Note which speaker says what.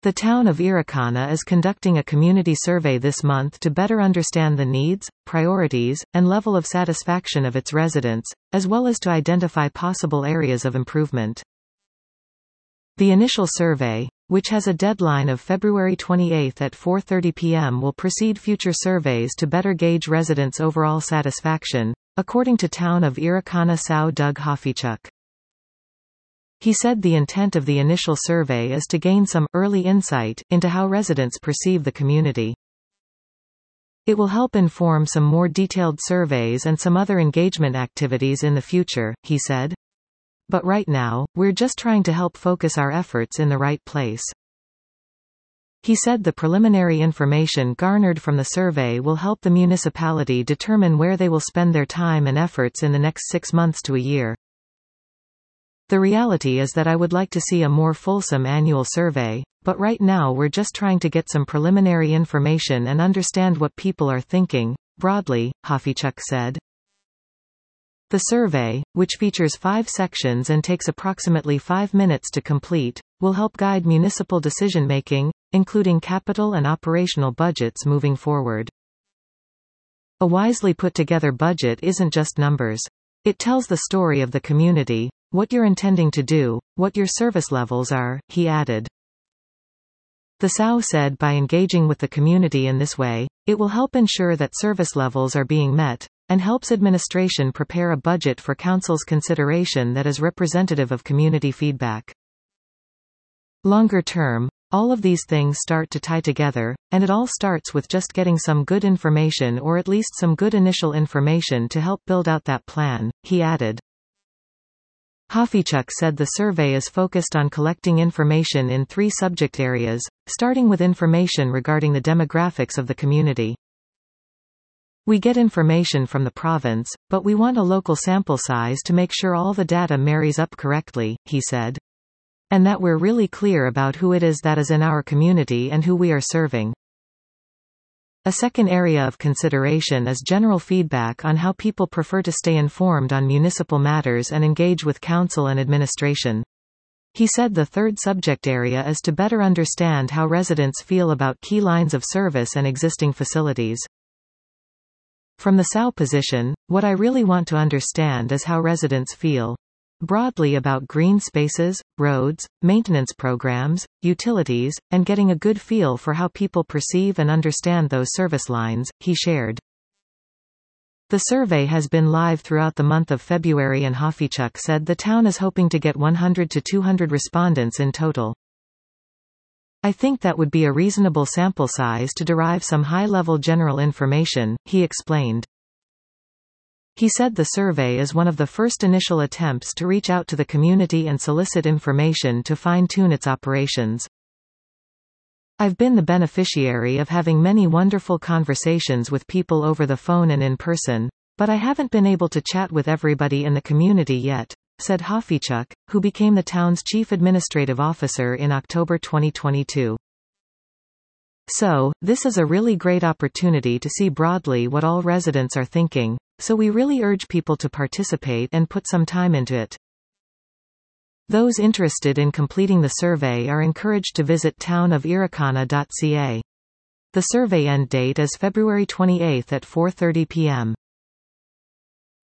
Speaker 1: The town of Irikana is conducting a community survey this month to better understand the needs, priorities, and level of satisfaction of its residents, as well as to identify possible areas of improvement. The initial survey, which has a deadline of February 28 at 4:30 p.m., will precede future surveys to better gauge residents' overall satisfaction, according to Town of Irikana Sao Doug Hofichuk. He said the intent of the initial survey is to gain some early insight into how residents perceive the community. It will help inform some more detailed surveys and some other engagement activities in the future, he said. But right now, we're just trying to help focus our efforts in the right place. He said the preliminary information garnered from the survey will help the municipality determine where they will spend their time and efforts in the next 6 months to a year. The reality is that I would like to see a more fulsome annual survey, but right now we're just trying to get some preliminary information and understand what people are thinking, broadly, Hofichuk said. The survey, which features 5 sections and takes approximately 5 minutes to complete, will help guide municipal decision-making, including capital and operational budgets moving forward. A wisely put-together budget isn't just numbers. It tells the story of the community, what you're intending to do, what your service levels are, he added. The SAO said by engaging with the community in this way, it will help ensure that service levels are being met, and helps administration prepare a budget for council's consideration that is representative of community feedback. Longer term, all of these things start to tie together, and it all starts with just getting some good information, or at least some good initial information to help build out that plan, he added. Hofichuk said the survey is focused on collecting information in 3 subject areas, starting with information regarding the demographics of the community. We get information from the province, but we want a local sample size to make sure all the data marries up correctly, he said. And that we're really clear about who it is that is in our community and who we are serving. A second area of consideration is general feedback on how people prefer to stay informed on municipal matters and engage with council and administration. He said the third subject area is to better understand how residents feel about key lines of service and existing facilities. From the SAO position, what I really want to understand is how residents feel broadly about green spaces, roads, maintenance programs, utilities, and getting a good feel for how people perceive and understand those service lines, he shared. The survey has been live throughout the month of February, and Hofichuk said the town is hoping to get 100 to 200 respondents in total. I think that would be a reasonable sample size to derive some high-level general information, he explained. He said the survey is one of the first initial attempts to reach out to the community and solicit information to fine-tune its operations. I've been the beneficiary of having many wonderful conversations with people over the phone and in person, but I haven't been able to chat with everybody in the community yet, said Hofichuk, who became the town's chief administrative officer in October 2022. So, this is a really great opportunity to see broadly what all residents are thinking, so we really urge people to participate and put some time into it. Those interested in completing the survey are encouraged to visit townofirikana.ca. The survey end date is February 28 at 4:30 p.m.